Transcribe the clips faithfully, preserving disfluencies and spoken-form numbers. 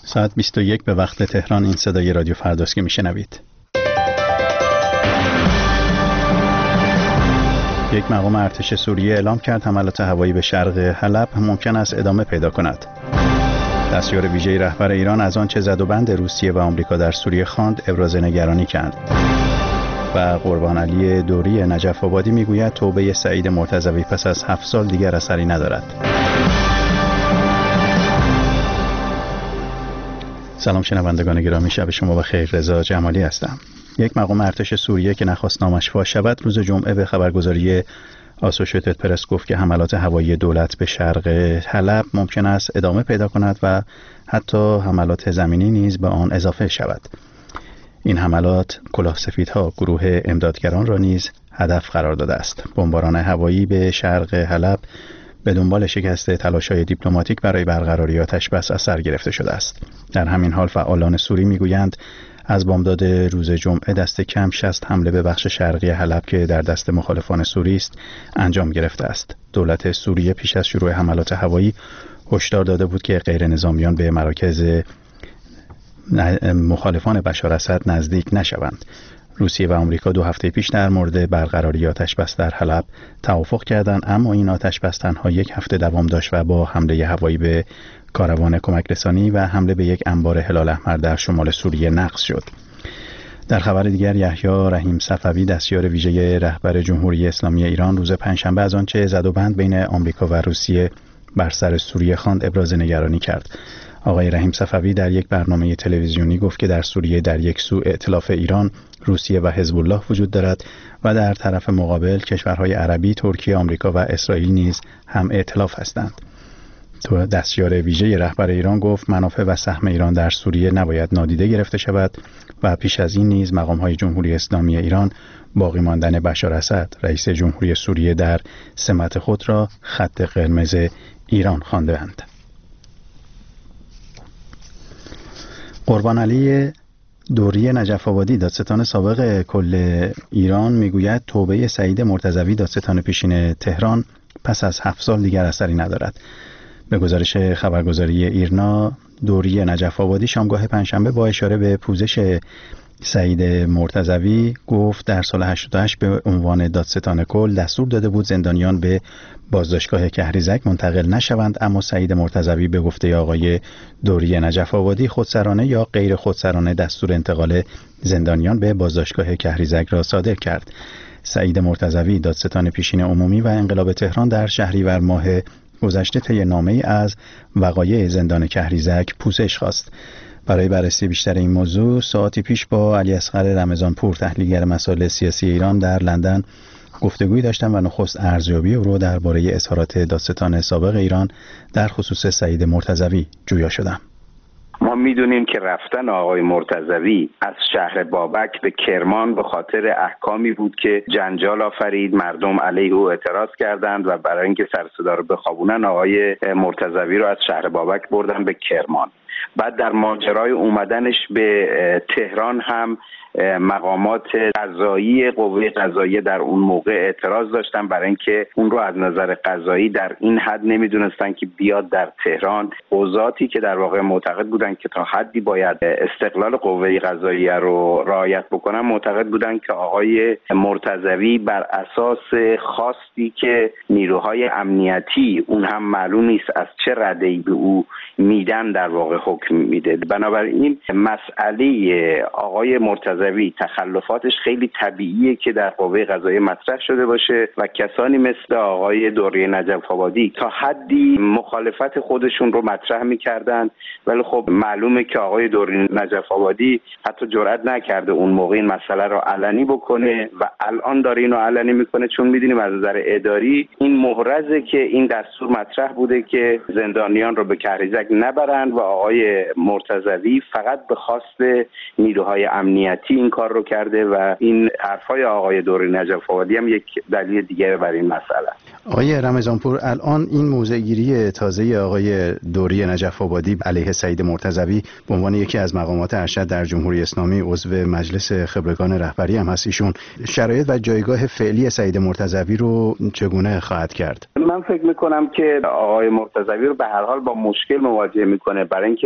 ساعت بیست و یک به وقت تهران. این صدای رادیو فرداست که میشنوید. یک مقام ارتش سوریه اعلام کرد حملات هوایی به شرق حلب ممکن است ادامه پیدا کند. دستیار ویژه رهبر ایران از آنچه زد و بند روسیه و آمریکا در سوریه خواند ابراز نگرانی کرد. و قربان علی دوری نجف آبادی میگوید توبه سعید مرتضوی پس از هفت سال دیگر اثری ندارد. سلام شنوندگان گرامی، شب شما بخیر. رضا جمالی هستم. یک مقام ارتش سوریه که نخواست نامش فاش شود روز جمعه به خبرگزاری آسوشیتد پرس گفت که حملات هوایی دولت به شرق حلب ممکن است ادامه پیدا کند و حتی حملات زمینی نیز به آن اضافه شود. این حملات کلاهسفیدها گروه امدادگران را نیز هدف قرار داده است. بمباران هوایی به شرق حلب به دنبال شکست تلاش‌های دیپلماتیک برای برقراری آتش‌بس از سر گرفته شده است. در همین حال فعالان سوری میگویند از بامداد روز جمعه دست کم شصت حمله به بخش شرقی حلب که در دست مخالفان سوری است انجام گرفته است. دولت سوریه پیش از شروع حملات هوایی هشدار داده بود که غیر نظامیان به مراکز مخالفان بشار اسد نزدیک نشوند. روسیه و آمریکا دو هفته پیش در مورد برقراری آتش‌بس در حلب توافق کردند، اما این آتش‌بس تنها یک هفته دوام داشت و با حمله هوایی به کاروان کمک رسانی و حمله به یک انبار هلال احمر در شمال سوریه نقض شد. در خبر دیگر یحیی رحیم صفوی دستیار ویژه رهبر جمهوری اسلامی ایران روز پنجشنبه از آنچه زد و بند بین آمریکا و روسیه بر سر سوریه خواند ابراز نگرانی کرد. آقای رحیم صفوی در یک برنامه تلویزیونی گفت که در سوریه در یک سو ائتلاف ایران، روسیه و حزب الله وجود دارد و در طرف مقابل کشورهای عربی، ترکیه، آمریکا و اسرائیل نیز هم ائتلاف هستند. تو دستیار ویژه رهبر ایران گفت منافع و سهم ایران در سوریه نباید نادیده گرفته شود و پیش از این نیز مقام‌های جمهوری اسلامی ایران باقی ماندن بشار اسد رئیس جمهوری سوریه در سمت خود را خط قرمز ایران خوانده‌اند. قربان علی دوری نجف آبادی دادستان سابق کل ایران میگوید توبه سعید مرتضوی دادستان پیشین تهران پس از هفت سال دیگر اثری ندارد. به گزارش خبرگزاری ایرنا، دوری نجف آبادی شامگاه پنجشنبه با اشاره به پوزش سعید مرتضوی گفت در سال هشتاد و هشت به عنوان دادستان کل دستور داده بود زندانیان به بازداشتگاه کهریزک منتقل نشوند، اما سعید مرتضوی به گفته آقای دوری نجف آبادی خودسرانه یا غیر خودسرانه دستور انتقال زندانیان به بازداشتگاه کهریزک را صادر کرد. سعید مرتضوی دادستان پیشین عمومی و انقلاب تهران در شهریور ماه گذشته طی نامه‌ای از وقایع زندان کهریزک پوزش خواست. برای بررسی بیشتر این موضوع ساعتی پیش با علی اصغر رمضانپور تحلیلگر مسائل سیاسی ایران در لندن گفتگویی داشتم و نخست ارزیابی او را درباره اظهارات دادستان سابق ایران در خصوص سعید مرتضوی جویا شدم. ما میدونیم که رفتن آقای مرتضوی از شهر بابک به کرمان به خاطر احکامی بود که جنجال آفرید، مردم علیه او اعتراض کردند و برای اینکه سر صدا رو بخوابونن آقای مرتضوی رو از شهر بابک بردن به کرمان. بعد در ماجرای اومدنش به تهران هم مقامات قضایی قوه قضاییه در اون موقع اعتراض داشتن برای اینکه اون رو از نظر قضایی در این حد نمیدونستن که بیاد در تهران. قضاتی که در واقع معتقد بودن که تا حدی باید استقلال قوه قضاییه رو رعایت بکنن، معتقد بودن که آقای مرتضوی بر اساس خواستی که نیروهای امنیتی اون هم معلوم نیست از چه رده‌ای به او میدن در واقع حکم میده. بنابراین مسئله آقای مرتضوی تخلفاتش خیلی طبیعیه که در قوه قضاییه مطرح شده باشه و کسانی مثل آقای دوری نجف آبادی تا حدی مخالفت خودشون رو مطرح میکردن، ولی خب معلومه که آقای دوری نجف آبادی حتی جرئت نکرده اون موقع این مسئله رو علنی بکنه و الان داره اینو علنی میکنه، چون میدونیم از نظر اداری این محرزه که این دستور مطرح بوده که زندانیان رو به کهریزک نبرند و آقای مرتضوی فقط به خواست نیروهای امنیتی این کار رو کرده و این حرفای آقای دوری نجف آبادی هم یک دلیل دیگه برای این مسئله. آقای رمضانپور، الان این موضع‌گیری تازه آقای دوری نجف آبادی علیه سعید مرتضوی به عنوان یکی از مقامات ارشد در جمهوری اسلامی، عضو مجلس خبرگان رهبری هم هست ایشون، شرایط و جایگاه فعلی سعید مرتضوی رو چگونه خواهد کرد؟ من فکر میکنم که آقای مرتضوی رو به هر حال با مشکل مواجه میکنه، برای اینکه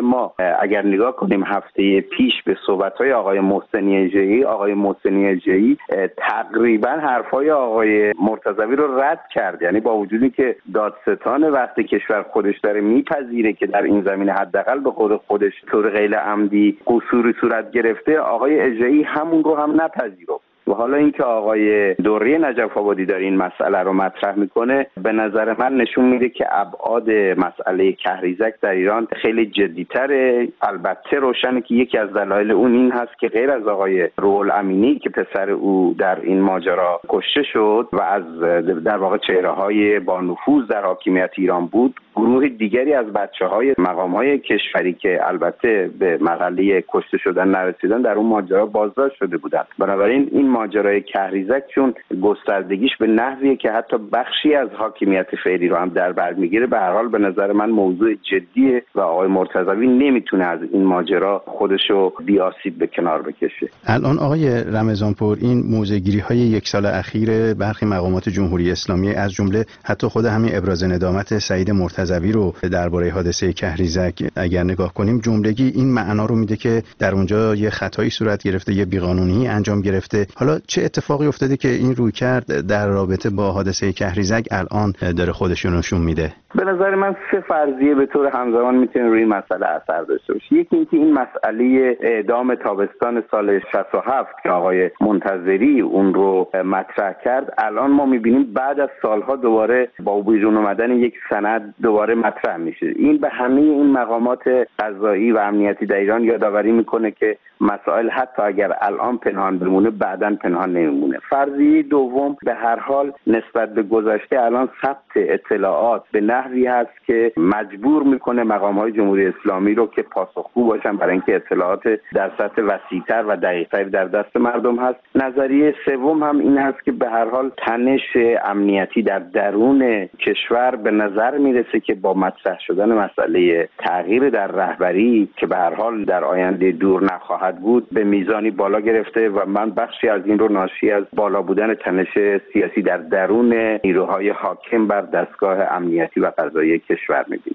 که ما اگر نگاه کنیم هفته پیش به صحبت‌های آقای محسنی اژه‌ای، آقای محسنی اژه‌ای تقریبا حرفای آقای مرتضوی رو رد کرد. یعنی با وجودی که دادستان وقتی کشور خودش داره میپذیره که در این زمینه حداقل به خود خودش طور غیر عمدی قصوری صورت گرفته، آقای اژه‌ای همون رو هم نپذیرفت. و حالا اینکه آقای دوری نجف آبادی داره این مسئله رو مطرح میکنه، به نظر من نشون میده که ابعاد مسئله کهریزک در ایران خیلی جدی‌تره. البته روشنه که یکی از دلایل اون این هست که غیر از آقای روح الامینی که پسر او در این ماجرا کشته شد و از در واقع چهره‌های با نفوذ در حاکمیت ایران بود، گروه دیگری از بچه‌های مقام‌های کشوری که البته به مرحله کشته شدن نرسیدن در اون ماجرا بازداشت شده بودند. بنابراین این ماجرای کهریزک چون گستردگیش به نحویه که حتی بخشی از حاکمیت فعلی رو هم در بر میگیره، به هر حال به نظر من موضوع جدیه و آقای مرتضوی نمیتونه از این ماجرا خودشو بی آسیب به کنار بکشه. الان آقای رمضانپور، این موضع‌گیری‌های یک سال اخیر برخی مقامات جمهوری اسلامی از جمله حتی خود همین ابراز ندامت سعید مرتضوی رو درباره حادثه کهریزک اگر نگاه کنیم، جملگی این معنا رو میده که در اونجا یه خطایی صورت گرفته، یه بیقانونی انجام گرفته. حالا چه اتفاقی افتاده که این رویکرد در رابطه با حادثه کهریزک الان داره خودش رو نشون میده؟ به نظر من سه فرضیه به طور همزمان میتونه روی مسئله اثر داشته باشه. یکی اینکه این مسئله اعدام تابستان سال شصت و هفت که آقای منتظری اون رو مطرح کرد، الان ما میبینیم بعد از سالها دوباره با بیرون اومدن یک سند دوباره مطرح میشه. این به همه این مقامات قضایی و امنیتی در ایران یادآوری میکنه که مسائل حتی اگر الان پنهان بمونه بعداً پنهان نمیمونه. فرضیه دوم به هر حال نسبت به گذشته الان ثبت اطلاعات به نحوی هست که مجبور میکنه مقام‌های جمهوری اسلامی رو که پاسخگو باشن برای اینکه اطلاعات در سطح وسیع‌تر و دقیق‌تر در دست مردم هست. نظریه سوم هم این هست که به هر حال تنش امنیتی در درون کشور به نظر میرسه که با مطرح شدن مسئله تغییر در رهبری که به هر حال در آینده دور نخواهد بود به میزانی بالا گرفته و من بخشی از این رو ناشی از بالا بودن تنش سیاسی در درون نیروهای حاکم بر دستگاه امنیتی و قضایی کشور می‌بینیم.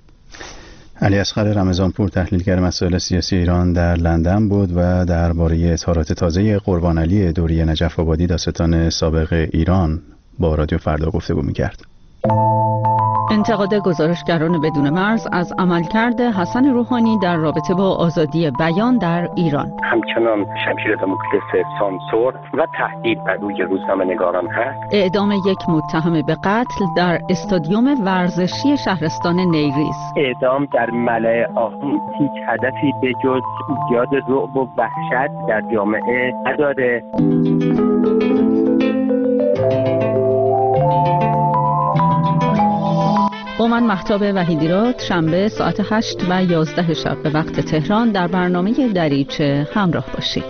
علی اصغر رمضانپور، تحلیلگر مسائل سیاسی ایران در لندن بود و درباره اظهارات تازه قربان علی دوری نجف آبادی دادستان سابق ایران با رادیو فردا گفتگو می‌کرد. انتقاد گزارشگران بدون مرز از عملکرد حسن روحانی در رابطه با آزادی بیان در ایران. همچنان شمشیر دموکراسی سانسور و تهدید بر روی روزنامه‌نگاران هست. اعدام یک متهم به قتل در استادیوم ورزشی شهرستان نیریز. اعدام در ملأ عام هیچ هدفی به جز ایجاد رعب و وحشت در جامعه نداره. با من مهتاب وحیدیراد، شنبه ساعت هشت و یازده شب به وقت تهران در برنامه دریچه همراه باشید.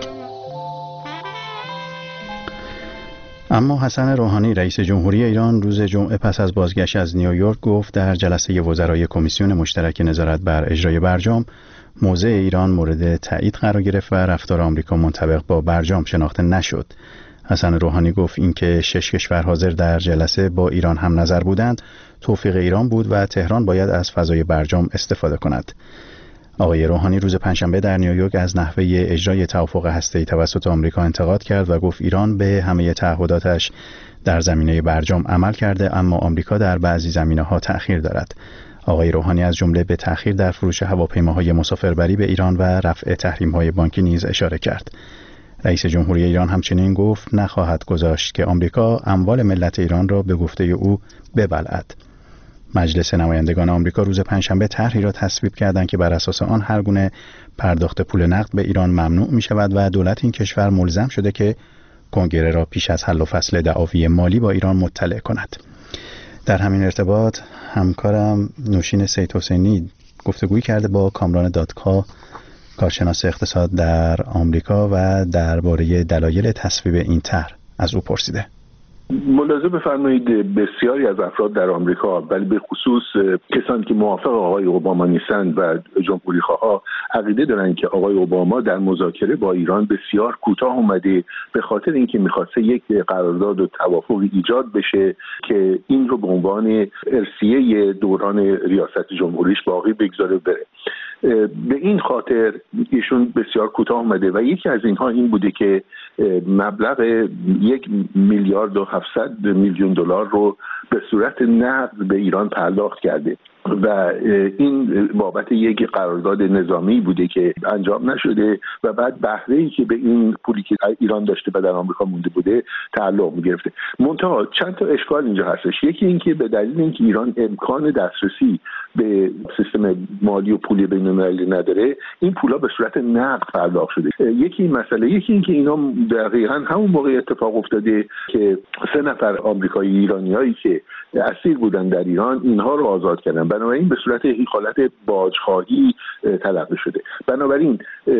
اما حسن روحانی رئیس جمهوری ایران روز جمعه پس از بازگشت از نیویورک گفت در جلسه وزرای کمیسیون مشترک نظارت بر اجرای برجام موضع ایران مورد تایید قرار گرفت و رفتار آمریکا منطبق با برجام شناخته نشد. حسن روحانی گفت اینکه شش کشور حاضر در جلسه با ایران هم نظر بودند توفیق ایران بود و تهران باید از فضای برجام استفاده کند. آقای روحانی روز پنجشنبه در نیویورک از نحوه اجرای توافق هسته‌ای توسط آمریکا انتقاد کرد و گفت ایران به همه تعهداتش در زمینه برجام عمل کرده اما آمریکا در بعضی زمینه‌ها تأخیر دارد. آقای روحانی از جمله به تأخیر در فروش هواپیماهای مسافربری به ایران و رفع تحریم‌های بانکی نیز اشاره کرد. رئیس جمهوری ایران همچنین گفت نخواهد گذاشت که آمریکا اموال ملت ایران را به گفته او ببلعد. مجلس نمایندگان آمریکا روز پنجشنبه طرحی را تصویب کردند که بر اساس آن هر گونه پرداخت پول نقد به ایران ممنوع می شود و دولت این کشور ملزم شده که کنگره را پیش از حل و فصل دعاوی مالی با ایران مطلع کند. در همین ارتباط همکارم نوشین سید حسینی گفتگویی کرده با کامران دادکا، کارشناس اقتصاد در آمریکا، و درباره دلایل تصویب این طرح از او پرسیده. ملاحظه بفرمایید بسیاری از افراد در آمریکا، ولی به خصوص کسانی که موافق آقای اوباما نیستند و جمهوری خواها، عقیده دارند که آقای اوباما در مذاکره با ایران بسیار کوتاه اومده به خاطر اینکه می‌خواسته یک قرارداد و توافقی ایجاد بشه که این رو به عنوان ارثیه دوران ریاست جمهوریش باقی بگذاره بره. به این خاطر ایشون بسیار کوتاه آمده و یکی از اینها این بوده که مبلغ یک میلیارد و هفتصد میلیون دلار رو به صورت نقد به ایران پرداخت کرده و این بابت یک قرارداد نظامی بوده که انجام نشده و بعد بهره‌ای که به این پولی که ایران داشته و در آمریکا مونده بوده تعلق می‌گرفته. منتها چند تا اشکال اینجا هستش. یکی این که به دلیل اینکه ایران امکان دسترسی به سیستم مالی و پولی بین‌المللی نداره، این پولا به صورت نقد پرداخت شده. یکی این مسئله، یکی این که اینا دقیقاً همون موقع اتفاق افتاده که سه نفر آمریکایی ایرانیایی که اسیر بودن در ایران اینها رو آزاد کردن، بنابراین به صورت حالت باجخواهی تلقی شده. بنابراین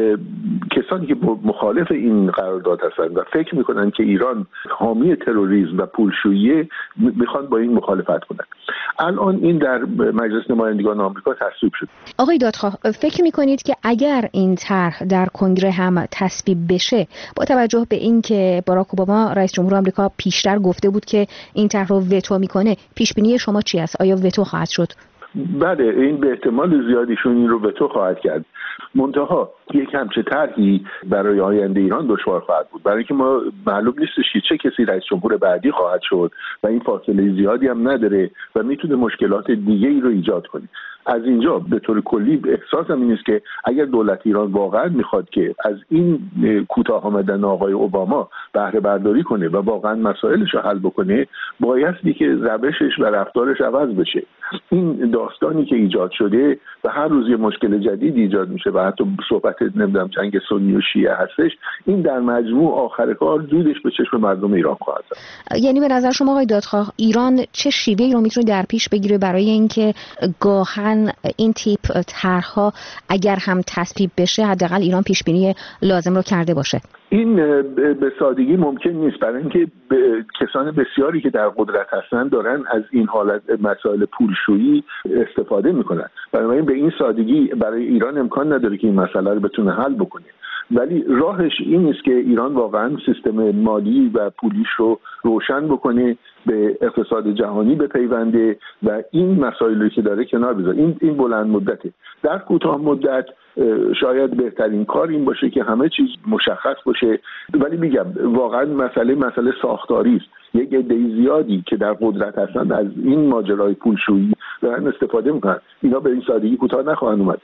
کسانی که مخالف این قرارداد هستند و فکر میکنن که ایران حامی تروریسم و پولشویی، میخوان با این مخالفت کنن. الان این در مجلس نمایندگان آمریکا تصویب شد. آقای دادخواه، فکر میکنید که اگر این طرح در کنگره هم تصویب بشه، با توجه به اینکه باراک اوباما رئیس جمهور آمریکا پیشتر گفته بود که این طرح رو وتو میکنه، پیش بینی شما چی است؟ آیا وتو خواهد شد؟ بله، این به احتمال زیادیشون این رو وتو خواهد کرد. منتها یک همچه طرحی برای آینده ایران دشوار خواهد بود، برای اینکه ما معلوم نیستش که چه کسی رئیس جمهور بعدی خواهد شد و این فاصله زیادی هم نداره و میتونه مشکلات دیگه ای رو ایجاد کنه. از اینجا به طور کلی احساسم این است که اگر دولت ایران واقعا میخواد که از این کوتاه آمدن آقای اوباما بهره برداری کنه و واقعا مسائلش رو حل بکنه، بایستی که روشش و رفتارش عوض بشه. این داستانی که ایجاد شده و هر روز یه مشکل جدید ایجاد میشه و حتی صحبت نمیدونم جنگ سنی و شیعه هستش، این در مجموع آخر کار دودش به چشم مردم ایران خواهد زد. یعنی به نظر شما آقای دادخواه، ایران چه شیوهی رو میتونه در پیش بگیره برای اینکه گاهن این تیپ طرح‌ها اگر هم تصویب بشه، حداقل ایران پیش بینی لازم رو کرده باشه؟ این به سادگی ممکن نیست، برای اینکه کسان بسیاری که در قدرت هستن دارن از این حالت مسائل پولشویی استفاده میکنن. بنابراین به این سادگی برای ایران امکان نداره که این مسئله رو بتونه حل بکنه. ولی راهش این است که ایران واقعا سیستم مالی و پولیش رو روشن بکنه، به اقتصاد جهانی بپیونده و این مسائلی که داره کنار بذاره. این این بلند مدته. در کوتاه مدت شاید بهترین کار این باشه که همه چیز مشخص باشه، ولی میگم واقعا مسئله مسئله ساختاری است. یک عده زیادی که در قدرت هستند از این ماجرای پولشویی دارن استفاده میکنن. اینا به این سادگی کوتاه نخواهند اومد.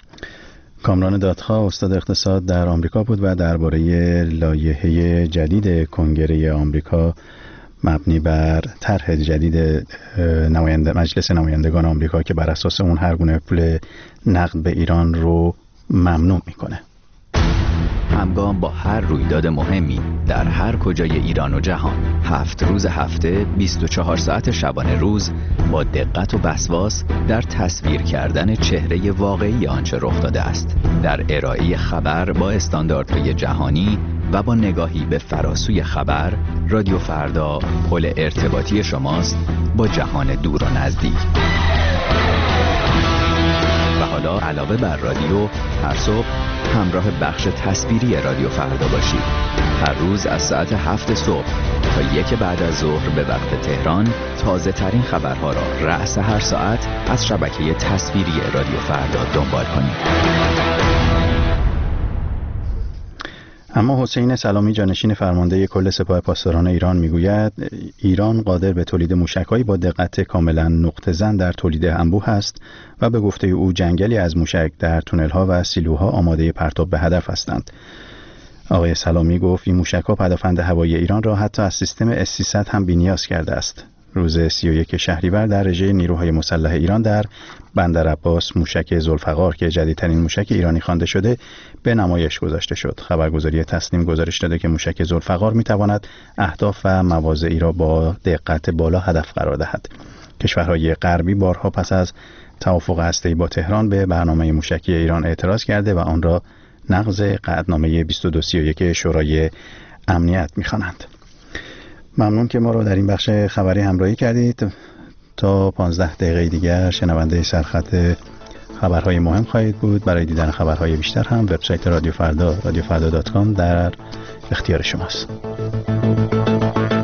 کامران دادخواه استاد اقتصاد در آمریکا بود و درباره لایحه جدید کنگره آمریکا مبنی بر طرح جدید نماینده مجلس نمایندگان آمریکا که بر اساس اون هر گونه پول نقد به ایران رو ممنوع میکنه. همگام با هر رویداد مهمی در هر کجای ایران و جهان، هفت روز هفته، بیست و چهار ساعت شبانه روز، با دقت و وسواس در تصویر کردن چهره واقعی آنچه رخ داده است، در ارائه خبر با استانداردهای جهانی و با نگاهی به فراسوی خبر، رادیو فردا پل ارتباطی شماست با جهان دور و نزدیک. و حالا علاوه بر رادیو، هر صبح همراه بخش تصویری رادیو فردا باشید. هر روز از ساعت هفت صبح تا یک بعد از ظهر به وقت تهران، تازه ترین خبرها را رأس هر ساعت از شبکه تصویری رادیو فردا دنبال کنید. اما حسین سلامی، جانشین فرمانده کل سپاه پاسداران ایران، میگوید ایران قادر به تولید موشک‌هایی با دقت کاملا نقطه زن در تولید انبوه است و به گفته او جنگلی از موشک در تونل‌ها و سیلوها آماده پرتاب به هدف هستند. آقای سلامی گفت این موشک‌ها پدافند هوایی ایران را حتی از سیستم اس سیصد هم بی‌نیاز کرده است. روز سی و یک شهریور در رژه نیروهای مسلح ایران در بندر عباس موشک ذوالفقار که جدیدترین موشک ایرانی خوانده شده به نمایش گذاشته شد. خبرگزاری تسنیم گزارش داده که موشک ذوالفقار می‌تواند اهداف و مواضعی را با دقت بالا هدف قرار دهد. کشورهای غربی بارها پس از توافق هسته‌ای با تهران به برنامه موشکی ایران اعتراض کرده و آن را نقض قطعنامه بیست و دو سی و یک شورای امنیت می‌خوانند. ممنون که ما رو در این بخش خبری همراهی کردید. تا پانزده دقیقه دیگر شنونده سرخط خبرهای مهم خواهید بود. برای دیدن خبرهای بیشتر هم وبسایت رادیو فردا رادیو فردا دات کام در اختیار شماست.